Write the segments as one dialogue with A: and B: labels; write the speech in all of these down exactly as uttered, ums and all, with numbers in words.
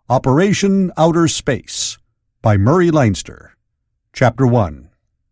A: Operation Outer Space by Murray Leinster. Chapter one.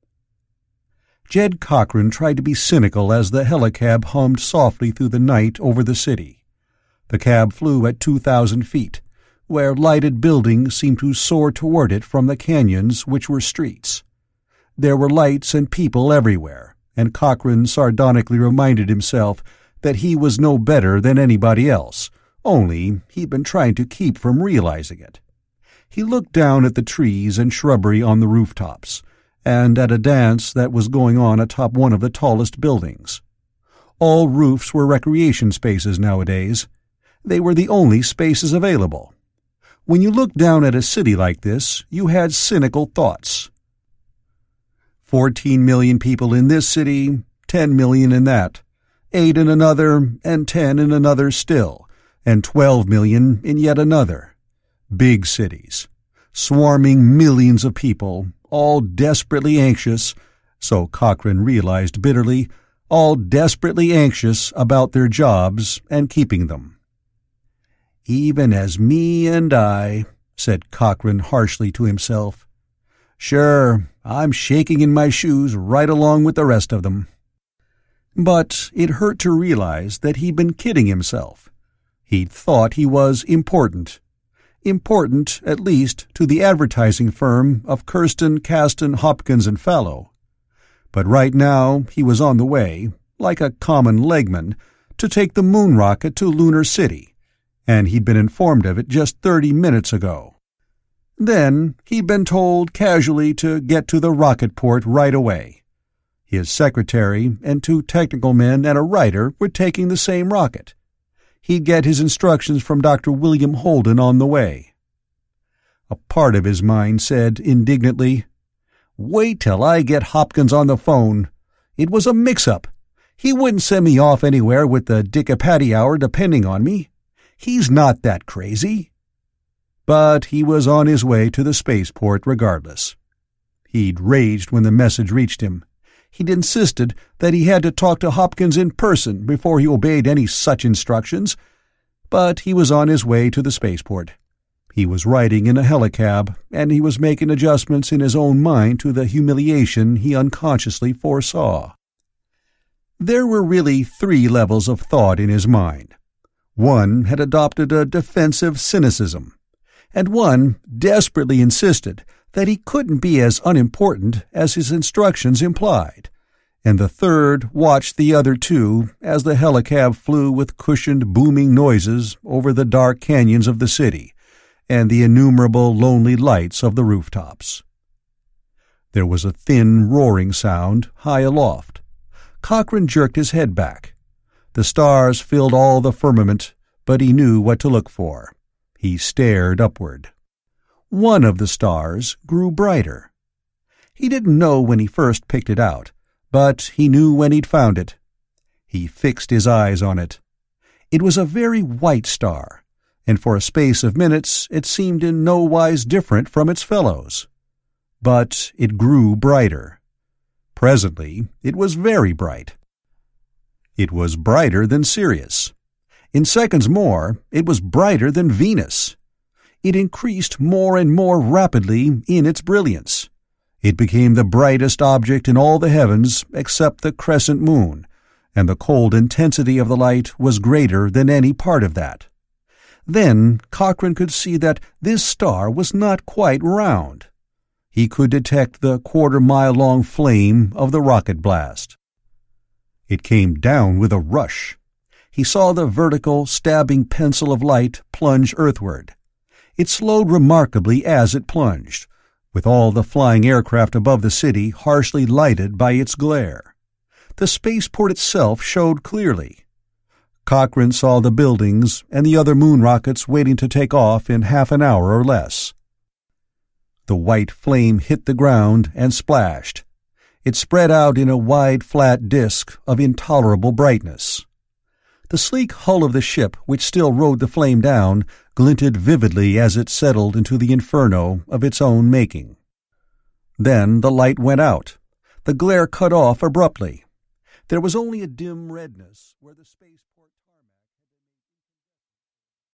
A: Jed Cochran tried to be cynical as the helicab hummed softly through the night over the city. The cab flew at two thousand feet, where lighted buildings seemed to soar toward it from the canyons which were streets. There were lights and people everywhere, and Cochran sardonically reminded himself that he was no better than anybody else, only he'd been trying to keep from realizing it. He looked down at the trees and shrubbery on the rooftops, and at a dance that was going on atop one of the tallest buildings. All roofs were recreation spaces nowadays. They were the only spaces available. When you looked down at a city like this, you had cynical thoughts. Fourteen million people in this city, ten million in that, eight in another, and ten in another still, and twelve million in yet another. Big cities, swarming millions of people, all desperately anxious, so Cochran realized bitterly, all desperately anxious about their jobs and keeping them. "Even as me and I," said Cochran harshly to himself. "Sure, I'm shaking in my shoes right along with the rest of them." But it hurt to realize that he'd been kidding himself. He'd thought he was important. Important, at least, to the advertising firm of Kirsten, Caston, Hopkins and Fallow. But right now he was on the way, like a common legman, to take the moon rocket to Lunar City, and he'd been informed of it just thirty minutes ago. Then he'd been told casually to get to the rocket port right away. His secretary and two technical men and a writer were taking the same rocket. He'd get his instructions from Doctor William Holden on the way. A part of his mind said indignantly, "Wait till I get Hopkins on the phone. It was a mix-up. He wouldn't send me off anywhere with the Dick-a-Patty hour depending on me. He's not that crazy." But he was on his way to the spaceport regardless. He'd raged when the message reached him. He'd insisted that he had to talk to Hopkins in person before he obeyed any such instructions, but he was on his way to the spaceport. He was riding in a helicab, and he was making adjustments in his own mind to the humiliation he unconsciously foresaw. There were really three levels of thought in his mind. One had adopted a defensive cynicism, and one desperately insisted that he couldn't be as unimportant as his instructions implied, and the third watched the other two as the helicab flew with cushioned booming noises over the dark canyons of the city and the innumerable lonely lights of the rooftops. There was a thin roaring sound high aloft. Cochran jerked his head back. The stars filled all the firmament, but he knew what to look for. He stared upward. One of the stars grew brighter. He didn't know when he first picked it out, but he knew when he'd found it. He fixed his eyes on it. It was a very white star, and for a space of minutes it seemed in no wise different from its fellows. But it grew brighter. Presently it was very bright. It was brighter than Sirius. In seconds more, it was brighter than Venus. It increased more and more rapidly in its brilliance. It became the brightest object in all the heavens except the crescent moon, and the cold intensity of the light was greater than any part of that. Then Cochran could see that this star was not quite round. He could detect the quarter-mile-long flame of the rocket blast. It came down with a rush. He saw the vertical, stabbing pencil of light plunge earthward. It slowed remarkably as it plunged, with all the flying aircraft above the city harshly lighted by its glare. The spaceport itself showed clearly. Cochran saw the buildings and the other moon rockets waiting to take off in half an hour or less. The white flame hit the ground and splashed. It spread out in a wide, flat disk of intolerable brightness. The sleek hull of the ship which still rode the flame down glinted vividly as it settled into the inferno of its own making. Then the light went out. The glare cut off abruptly. There was only a dim redness where the space